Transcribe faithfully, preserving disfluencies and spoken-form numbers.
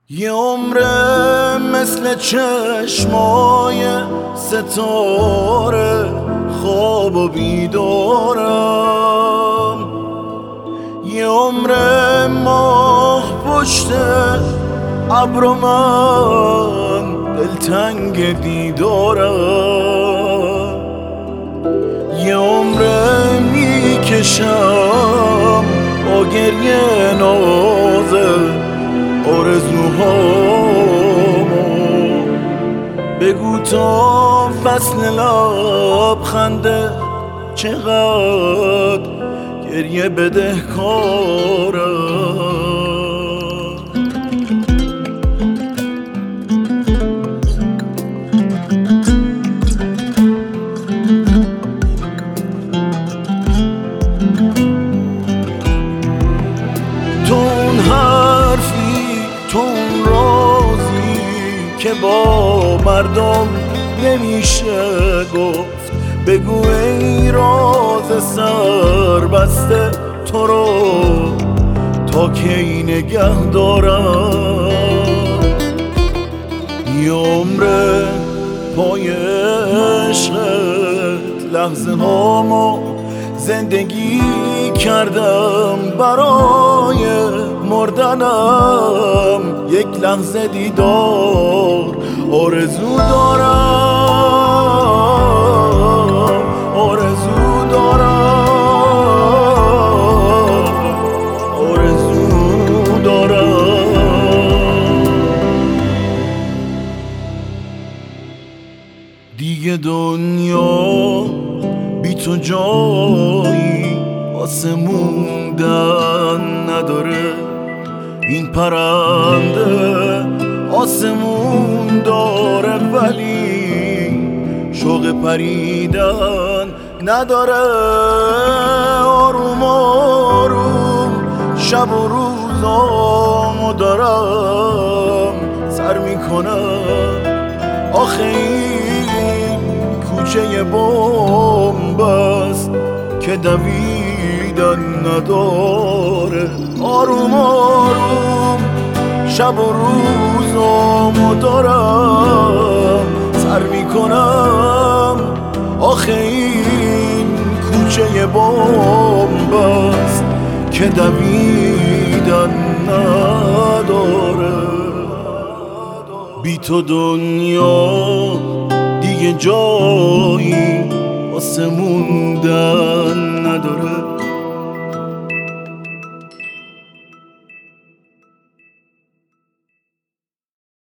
یه عمره مثل چشمای ستاره خواب و بیدارم، یه عمره ماه پشت ابر و من دلتنگ دیدارم، یه عمره میکشم با گریه نازه آرزوهامو. بگو تا فصل لبخنده چقدر گریه بدهکارم. تو اون حرفی، تو اون رازی که با مردم نمیشه گفت، بگو ای راز سر بسته تو رو تا کی نگه دارم. یه عمره پای عشقت لحظه هامو زندگی کردم، برای مردنم یک لحظه دیدار آرزو دارم، آرزو دارم، آرزو دارم. دیگه دنیا بی تو جایی واسه موندن نداره، این پرنده آسمون داره ولی شوق پریدن نداره. آروم آروم شب و روزامو دارم سر میکنم، آخه این کوچه بمب است که دویدن نداره. آروم آروم شب و روزامو دارم سر میکنم، آخه این کوچه بمب است که دویدن نداره. بی تو دنیا دیگه جایی واسه موندن نداره.